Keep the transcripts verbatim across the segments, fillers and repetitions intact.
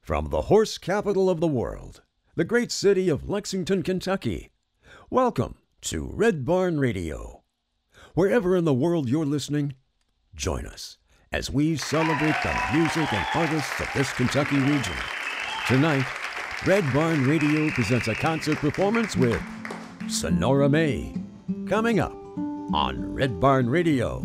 From the horse capital of the world, the great city of Lexington, Kentucky, welcome to Red Barn Radio. Wherever in the world you're listening, join us as we celebrate the music and artists of this Kentucky region. Tonight, Red Barn Radio presents a concert performance with Sonora May, coming up on Red Barn Radio.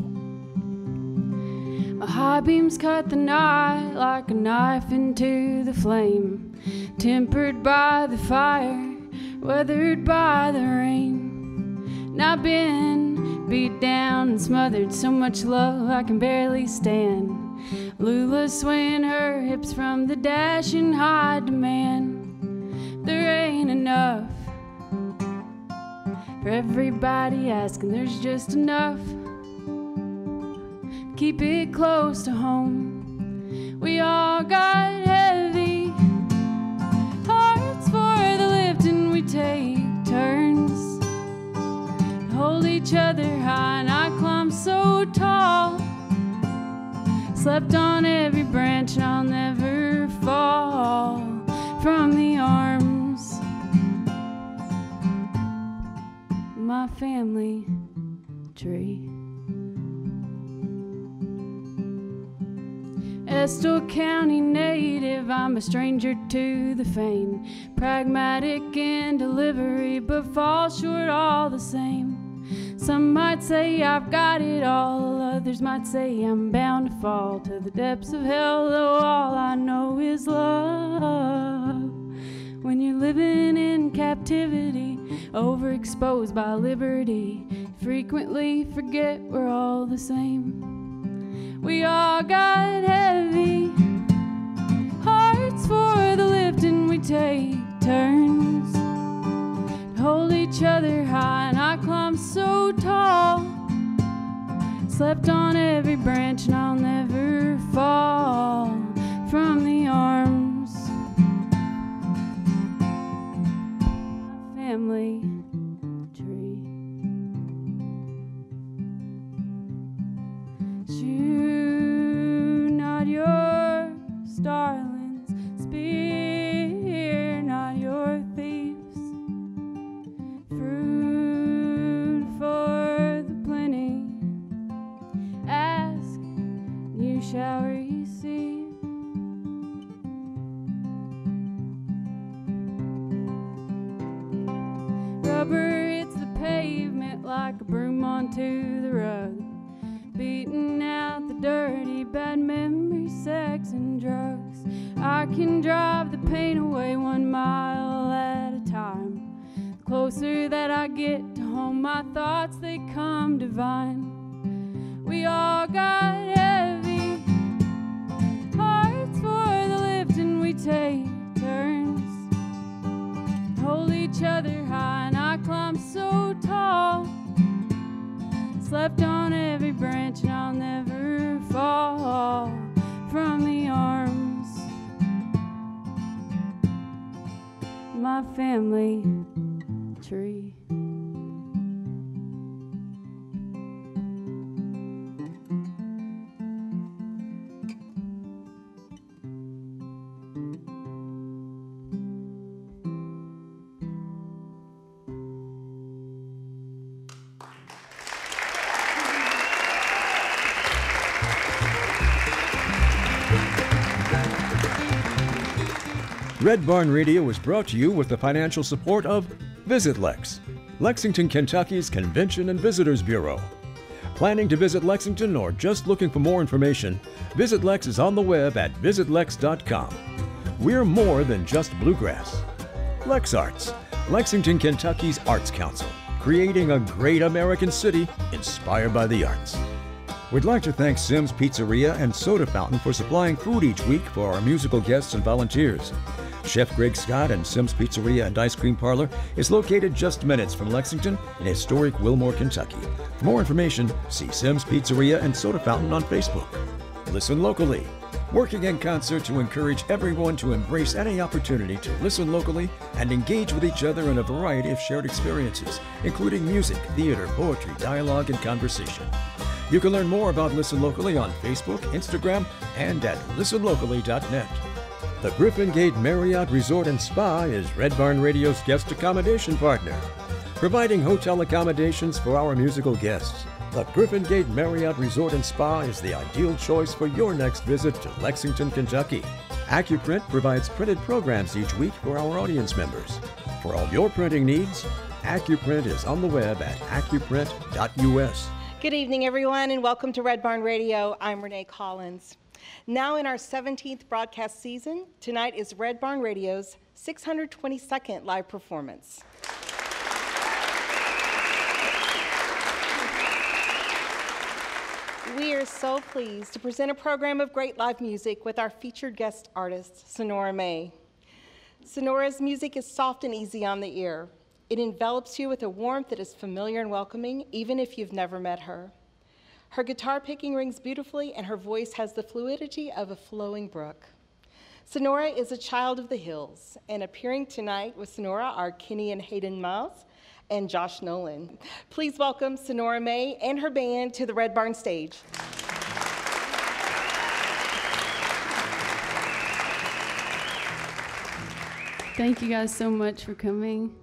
My high beams cut the night like a knife into the flame, tempered by the fire, weathered by the rain. And I've been beat down and smothered, so much love I can barely stand. Lula swaying her hips from the dash in high demand. There ain't enough for everybody asking, there's just enough. Keep it close to home. We all got heavy hearts for the lift, and we take turns to hold each other high. And I climbed so tall, slept on every branch, and I'll never fall from the arms of my family tree. Estill County native, I'm a stranger to the fame. Pragmatic in delivery, but fall short all the same. Some might say I've got it all, others might say I'm bound to fall to the depths of hell, though all I know is love. When you're living in captivity, overexposed by liberty, frequently forget we're all the same. We all got heavy hearts for the lift, and we take turns to hold each other high. And I climbed so tall, slept on every branch, and I'll never fall from the arms of my family tree. Shoot not your starlings, spear not your thieves. Fruit for the plenty, ask, and you shall receive. Rubber hits the pavement like a broom onto the rug, beating out the dirty, bad memories, sex, and drugs. I can drive the pain away one mile at a time. The closer that I get to home, my thoughts, they come divine. We all got heavy hearts for the lift, and we take turns to hold each other high. And I climb so tall, slept on every branch, and I'll never fall from the arms of my family tree. Red Barn Radio is brought to you with the financial support of Visit Lex, Lexington, Kentucky's Convention and Visitors Bureau. Planning to visit Lexington or just looking for more information, Visit Lex is on the web at visit lex dot com. We're more than just bluegrass. Lex Arts, Lexington, Kentucky's Arts Council, creating a great American city inspired by the arts. We'd like to thank Simms Pizzeria and Soda Fountain for supplying food each week for our musical guests and volunteers. Chef Greg Scott and Simms Pizzeria and Ice Cream Parlor is located just minutes from Lexington in historic Wilmore, Kentucky. For more information, see Simms Pizzeria and Soda Fountain on Facebook. Listen locally, working in concert to encourage everyone to embrace any opportunity to listen locally and engage with each other in a variety of shared experiences, including music, theater, poetry, dialogue, and conversation. You can learn more about Listen Locally on Facebook, Instagram, and at listen locally dot net. The Griffin Gate Marriott Resort and Spa is Red Barn Radio's guest accommodation partner, providing hotel accommodations for our musical guests. The Griffin Gate Marriott Resort and Spa is the ideal choice for your next visit to Lexington, Kentucky. AccuPrint provides printed programs each week for our audience members. For all your printing needs, AccuPrint is on the web at accuprint dot U S. Good evening, everyone, and welcome to Red Barn Radio. I'm Renee Collins. Now in our seventeenth broadcast season, tonight is Red Barn Radio's six hundred twenty-second live performance. We are so pleased to present a program of great live music with our featured guest artist, Sonora May. Sonora's music is soft and easy on the ear. It envelops you with a warmth that is familiar and welcoming, even if you've never met her. Her guitar picking rings beautifully, and her voice has the fluidity of a flowing brook. Sonora is a child of the hills, and appearing tonight with Sonora are Kenny and Hayden Miles and Josh Nolan. Please welcome Sonora May and her band to the Red Barn stage. Thank you guys so much for coming.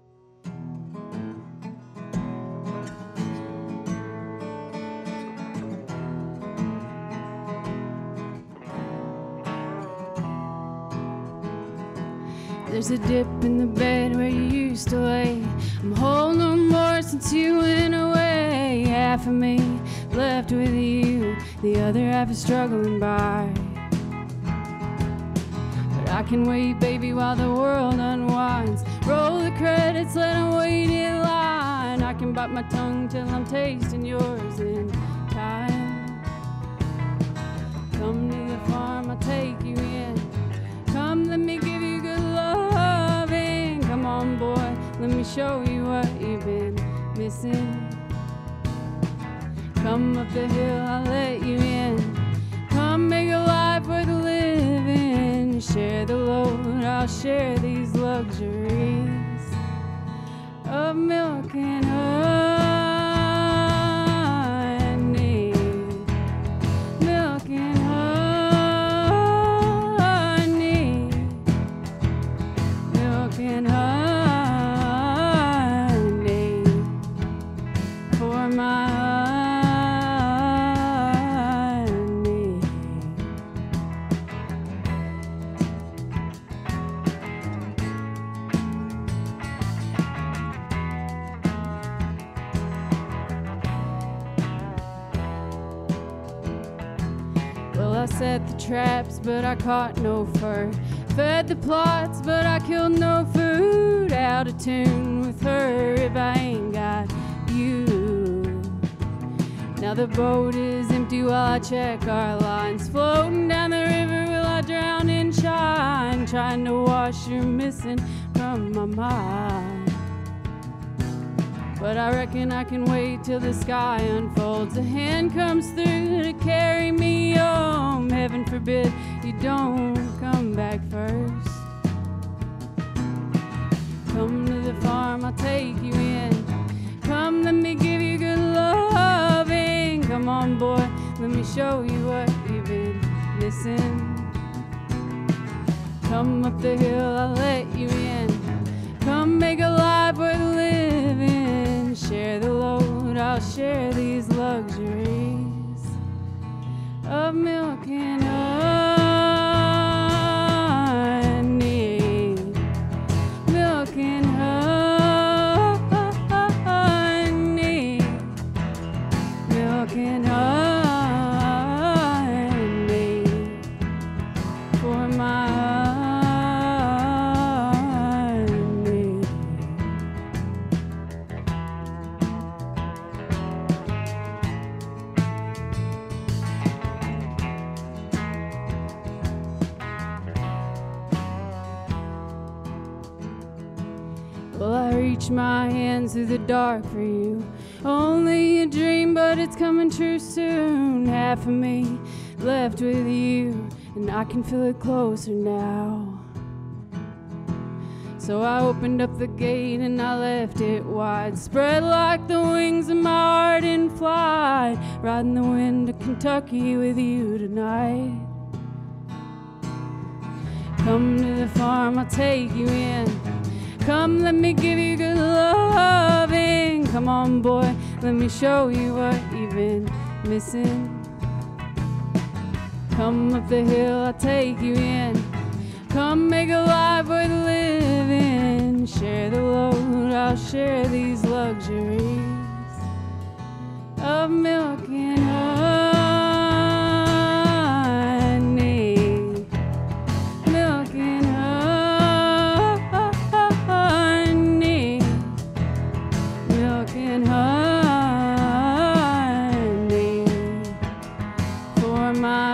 There's a dip in the bed where you used to lay. I'm whole no more since you went away. Half of me left with you, the other half is struggling by. But I can wait, baby, while the world unwinds. Roll the credits, let them wait in line. I can bite my tongue till I'm tasting yours in time. Come to the farm, I'll take you in. Come, let me give you good loving. Come on, boy, let me show you what you've been missing. Come up the hill, I'll let you in. Come make a life worth living. Share the load, I'll share these luxuries of milk and honey. Milk and honey. Milk and honey for my honey. Well, I set the traps, but I caught no fur. Fed the plots, but I killed no food. Out of tune with her if I ain't got you. Now the boat is empty while I check our lines. Floating down the river, will I drown in shine? Trying to wash your missing from my mind. But I reckon I can wait till the sky unfolds. A hand comes through to carry me home. Heaven forbid you don't come back first. Come to the farm, I'll take you in. Come, let me give you good loving. Come on, boy, let me show you what you've been missing. Come up the hill, I'll let you in. Come make a life worth living. Share the load, I'll share these luxuries of milk and honey. Milk and honey. Milk and honey for my honey. Well, I reach my hands through the dark for you. Only a dream, but it's coming true soon. Half of me left with you, and I can feel it closer now. So I opened up the gate and I left it wide, spread like the wings of my heart in flight, riding the wind to Kentucky with you tonight. Come to the farm, I'll take you in. Come, let me give you good loving. Come on, boy, let me show you what you've been missing. Come up the hill, I'll take you in. Come make a life worth living. Share the load, I'll share these luxuries of milk and honey. Milk and honey. Milk and honey for my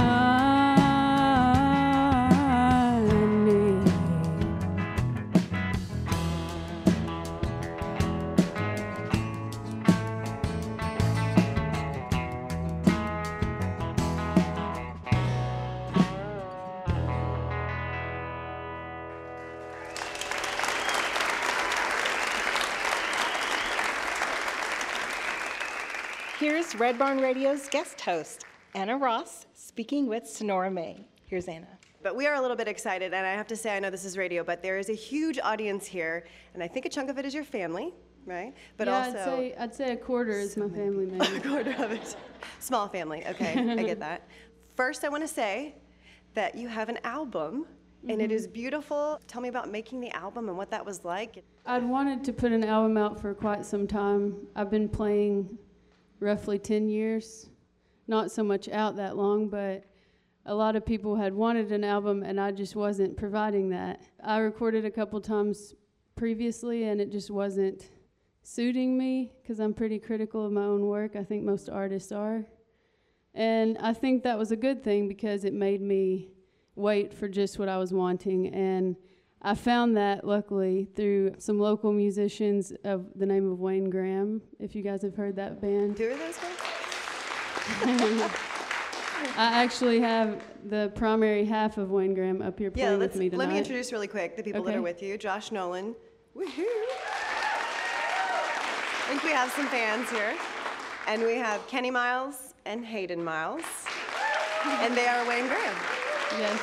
Here's Red Barn Radio's guest host, Anna Ross, speaking with Sonora May. Here's Anna. But we are a little bit excited, and I have to say, I know this is radio, but there is a huge audience here, and I think a chunk of it is your family, right? But yeah, also, I'd say, I'd say a quarter is my family, maybe. a quarter of it. Small family, okay, I get that. First, I want to say that you have an album, mm-hmm. and it is beautiful. Tell me about making the album and what that was like. I'd wanted to put an album out for quite some time. I've been playing roughly ten years, not so much out that long, but a lot of people had wanted an album and I just wasn't providing that. I recorded a couple times previously and it just wasn't suiting me because I'm pretty critical of my own work. I think most artists are. And I think that was a good thing because it made me wait for just what I was wanting. And I found that, luckily, through some local musicians of the name of Wayne Graham, if you guys have heard that band. Who are those guys? I actually have the primary half of Wayne Graham up here playing yeah, with me tonight. Let me introduce really quick the people okay. that are with you. Josh Nolan. Woohoo! I think we have some fans here. And we have Kenny Miles and Hayden Miles. And they are Wayne Graham. Yes.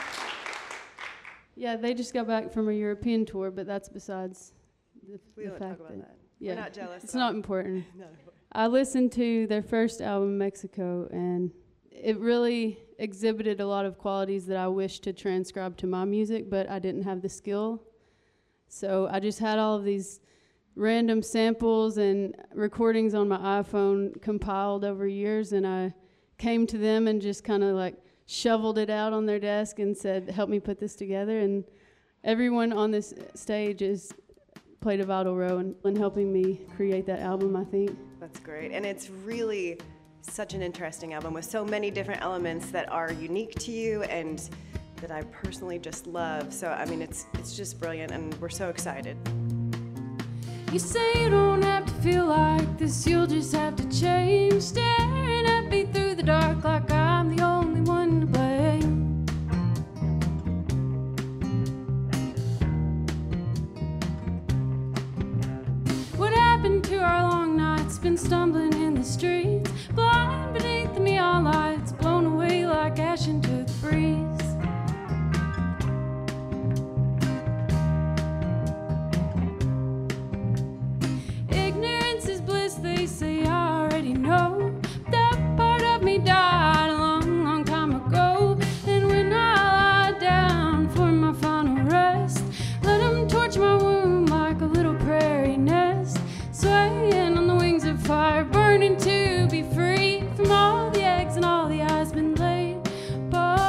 Yeah, they just got back from a European tour, but that's besides the, we the don't fact talk about that, that. Yeah, We're not jealous. it's not important. Not important. I listened to their first album, Mexico, and it really exhibited a lot of qualities that I wish to transcribe to my music, but I didn't have the skill. So I just had all of these random samples and recordings on my iPhone compiled over years, and I came to them and just kind of like shoveled it out on their desk and said, help me put this together. And everyone on this stage has played a vital role in, in helping me create that album, I think. That's great. And it's really such an interesting album with so many different elements that are unique to you and that I personally just love. So, I mean, it's it's just brilliant, and we're so excited. You say you don't have to feel like this, you'll just have to change. Staring at me through the dark like I'm the only one to blame. What happened to our long nights? Been stumbling in the streets, blind beneath the neon lights, blown away like ash into the breeze. Ignorance is bliss, they say, I already know. That part of me died a long, long time ago. And when I lie down for my final rest, let them torch my womb like a little prairie nest, swaying on the wings of fire, burning to be free from all the eggs and all the eyes been laid. But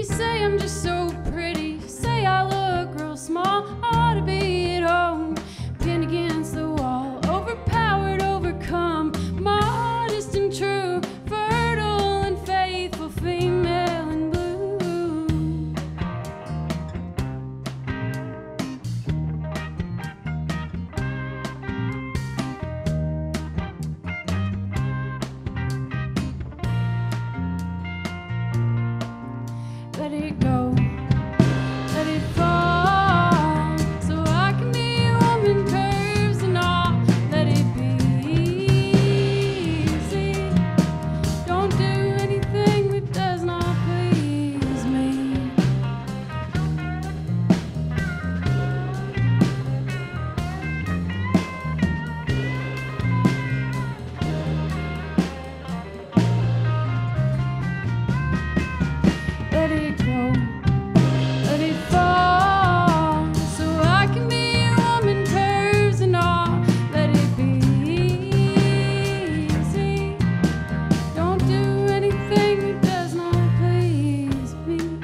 you say I'm just so pretty, say I look real small, I ought to be at home, pinned against the wall, overpowered, overcome, modest and true, fertile and faithful female in blue. Let it go, let it fall, so I can be a woman, curves and all. Let it be easy. Don't do anything that does not please me. Let it go, let it fall, so I can be a woman, curves and all. Let it be easy. Don't do anything that does not please me.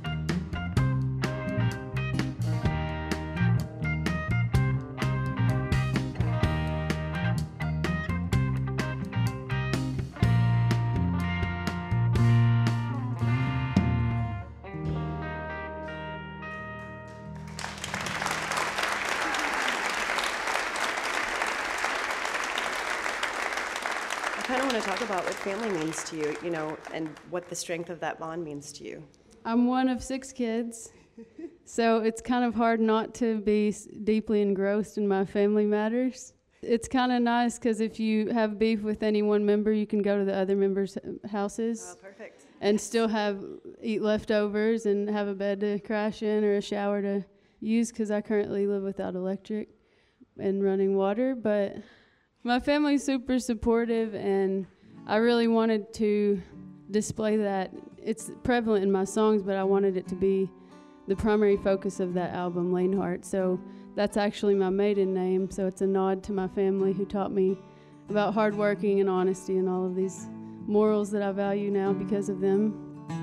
I kind of want to talk about what family means to you, you know, and what the strength of that bond means to you. I'm one of six kids, so it's kind of hard not to be s- deeply engrossed in my family matters. It's kind of nice because if you have beef with any one member, you can go to the other members' uh, houses Oh, perfect. and still have eat leftovers and have a bed to crash in or a shower to use, because I currently live without electric and running water. But my family's super supportive, and I really wanted to display that. It's prevalent in my songs, but I wanted it to be the primary focus of that album, Laneheart. So that's actually my maiden name, so it's a nod to my family who taught me about hard working and honesty and all of these morals that I value now because of them.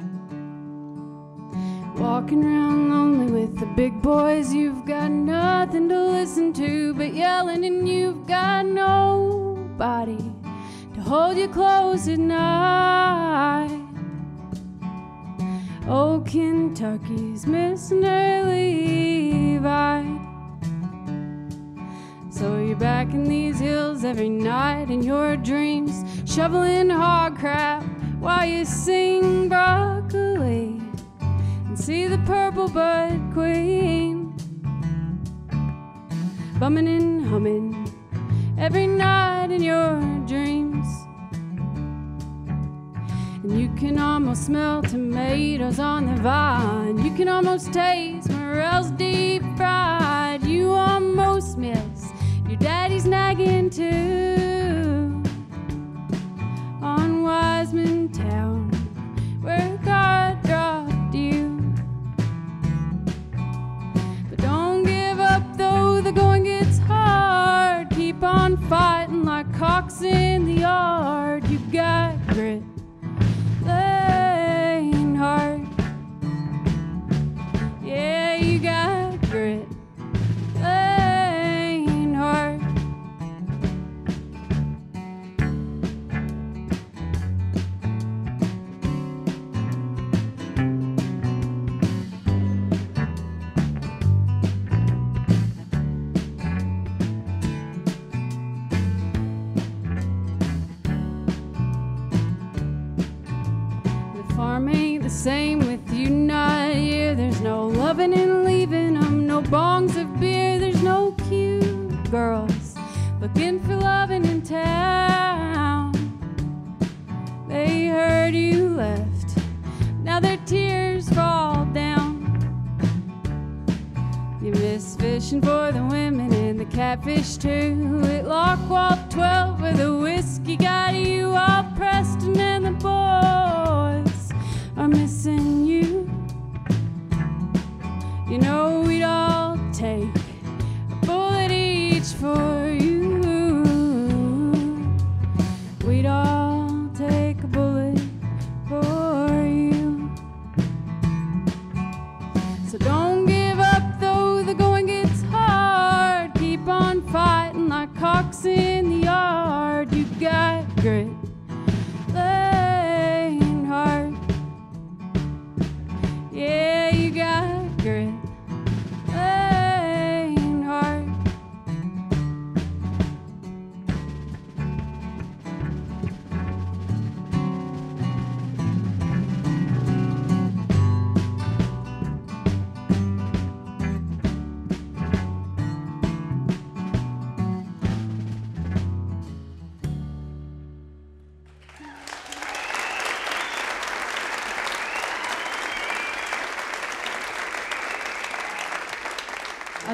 Walking around lonely with the big boys, you've got nothing to listen to but yelling, and you've got nobody to hold you close at night. Old Kentucky's missing her Levi. So you're back in these hills every night in your dreams, shoveling hog crap while you sing broccoli and see the purple bud queen, bumming and humming every night in your dreams. And you can almost smell tomatoes on the vine, you can almost taste morels deep fried, you almost miss your daddy's nagging too on Wiseman Town, where God dropped you. But don't give up though the going gets hard, keep on fighting like cocks in the yard. You got grit, Laneheart. Yeah, you got grit, Laneheart. The farm ain't the same with you not here. There's no loving and leaving 'em, no bongs of beer. There's no cute girls looking for loving in town. They heard you left, now their tears fall down. You miss fishing for the women and the catfish too at Lockwall twelve, where the whiskey got you all Preston and the boys are missing you. You know we'd all take a bullet each for you. We'd all take a bullet for you.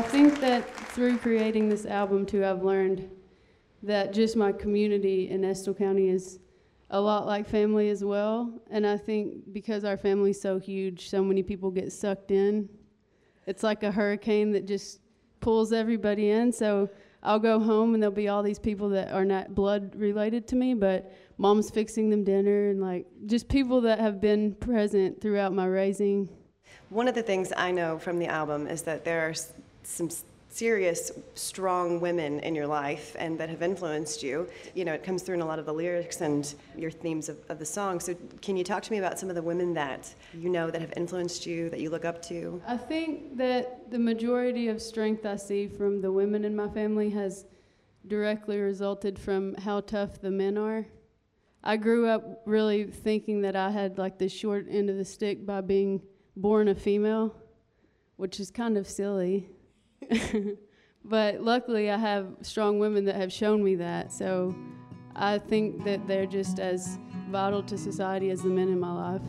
think that through creating this album too, I've learned that just my community in Estill County is a lot like family as well. And I think because our family's so huge, so many people get sucked in. It's like a hurricane that just pulls everybody in. So I'll go home and there'll be all these people that are not blood related to me, but mom's fixing them dinner, and like just people that have been present throughout my raising. One of the things I know from the album is that there are s- some s- serious, strong women in your life and that have influenced you. You know, it comes through in a lot of the lyrics and your themes of, of the song. So can you talk to me about some of the women that you know that have influenced you, that you look up to? I think that the majority of strength I see from the women in my family has directly resulted from how tough the men are. I grew up really thinking that I had like the short end of the stick by being born a female, which is kind of silly. But luckily I have strong women that have shown me that, so I think that they're just as vital to society as the men in my life.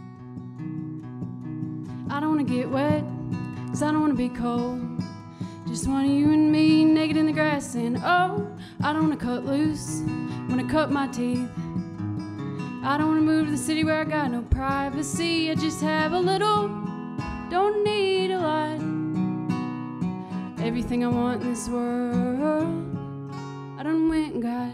I don't want to get wet, cause I don't want to be cold. Just want you and me naked in the grass, and oh, I don't want to cut loose, want to cut my teeth. I don't want to move to the city where I got no privacy. I just have a little, don't need a lot. Everything I want in this world, I done went and got.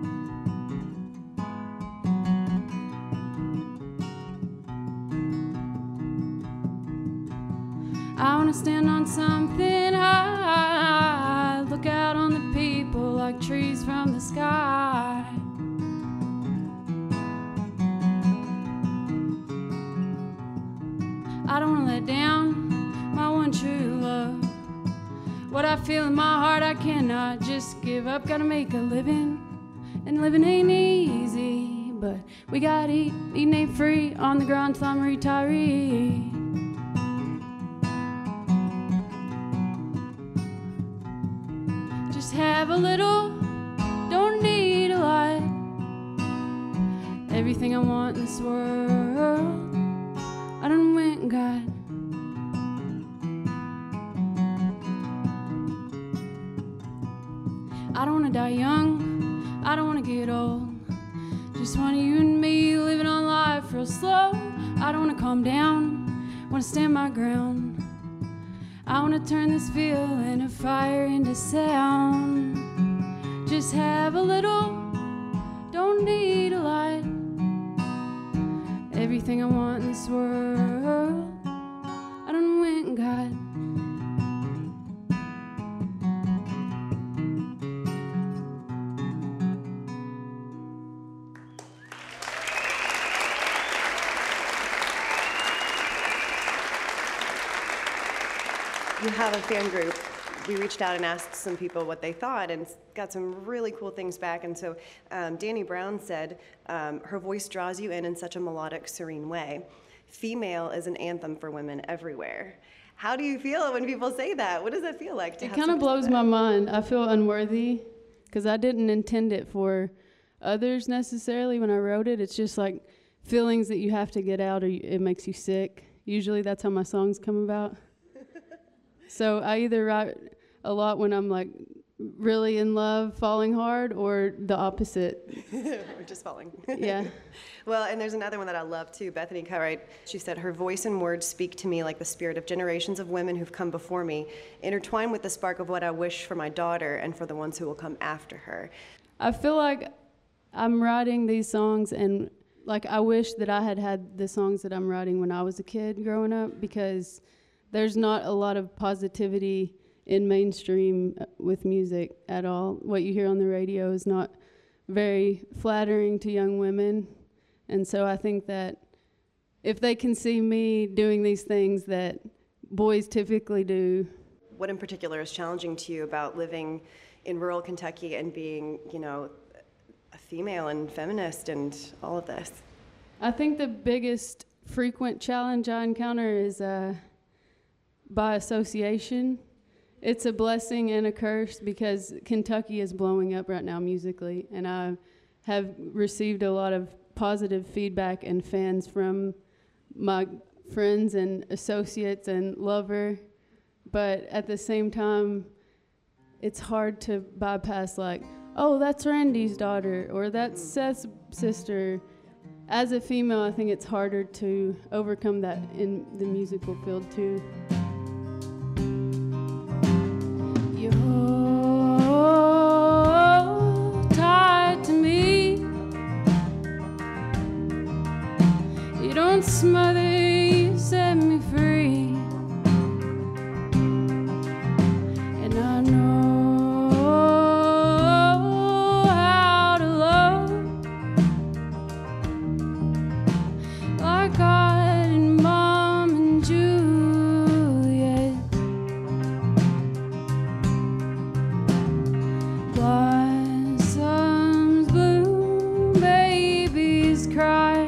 I wanna stand on something high, look out on the people like trees from the sky. I don't wanna let down my one true love. What I feel in my heart, I cannot just give up. Gotta make a living, and living ain't easy, but we gotta eat, eating ain't free. On the ground till I'm a retiree. Just have a little, don't need a lot. Everything I want in this world, I done went and got. I don't wanna die young, I don't wanna get old. Just want you and me living on life real slow. I don't wanna calm down, wanna stand my ground. I wanna turn this feeling of fire into sound. Just have a little, don't need a lot. Everything I want in this world, I done went and got. You have a fan group. We reached out and asked some people what they thought and got some really cool things back. And so um, Danny Brown said, um, her voice draws you in in such a melodic, serene way. Female is an anthem for women everywhere. How do you feel when people say that? What does that feel like to It have kind of someone blows say that? my mind. I feel unworthy because I didn't intend it for others necessarily when I wrote it. It's just like feelings that you have to get out or you, it makes you sick. Usually that's how my songs come about. So I either write a lot when I'm like really in love, falling hard, or the opposite. We're just falling. Yeah. Well, and there's another one that I love too, Bethany Cartwright. She said, her voice and words speak to me like the spirit of generations of women who've come before me, intertwined with the spark of what I wish for my daughter and for the ones who will come after her. I feel like I'm writing these songs and like I wish that I had had the songs that I'm writing when I was a kid growing up, because there's not a lot of positivity in mainstream with music at all. What you hear on the radio is not very flattering to young women. And so I think that if they can see me doing these things that boys typically do. What in particular is challenging to you about living in rural Kentucky and being, you know, a female and feminist and all of this? I think the biggest frequent challenge I encounter is uh, by association. It's a blessing and a curse because Kentucky is blowing up right now musically, and I have received a lot of positive feedback and fans from my friends and associates and lover but at the same time, it's hard to bypass like, oh, that's Randy's daughter, or that's Seth's sister. As a female, I think it's harder to overcome that in the musical field too. You're tied to me. You don't smother, you set me free. And I know how to love like God and Mom and Juliet. Blossoms bloom, babies cry.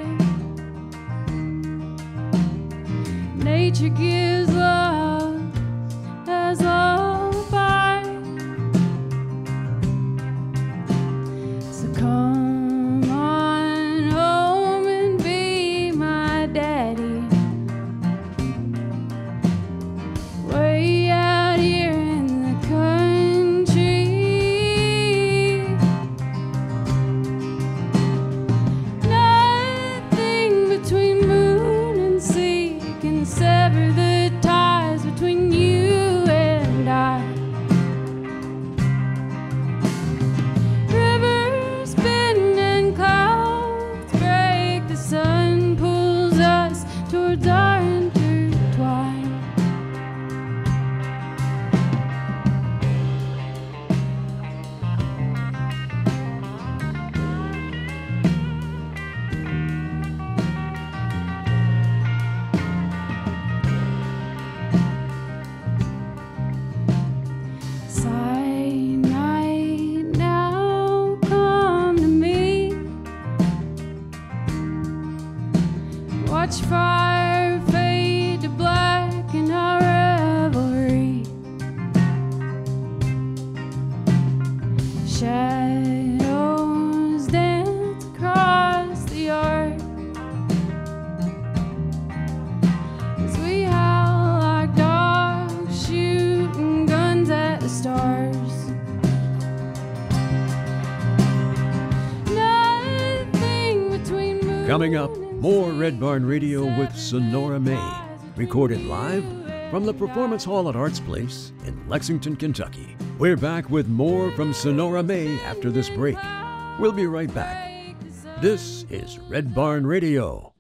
Nature gives love as lullaby. So come on home and be my daddy. Way out here in the country. Nothing between moon and sea can sever the ties between you and I. Rivers bend and clouds break, the sun pulls us towards our intertwine. Cyanide, now come to me. Watch fire fade to black in our revelry. Shadows dance across the yard as we howl like dogs shooting guns at the stars. Nothing between moon Coming up, and more sea Red Barn Radio can with sever Sonora the May, ties recorded between live you from the and Performance I. Hall at Arts Place in Lexington, Kentucky. We're back with more from Sonora May after this break. We'll be right back. This is Red Barn Radio.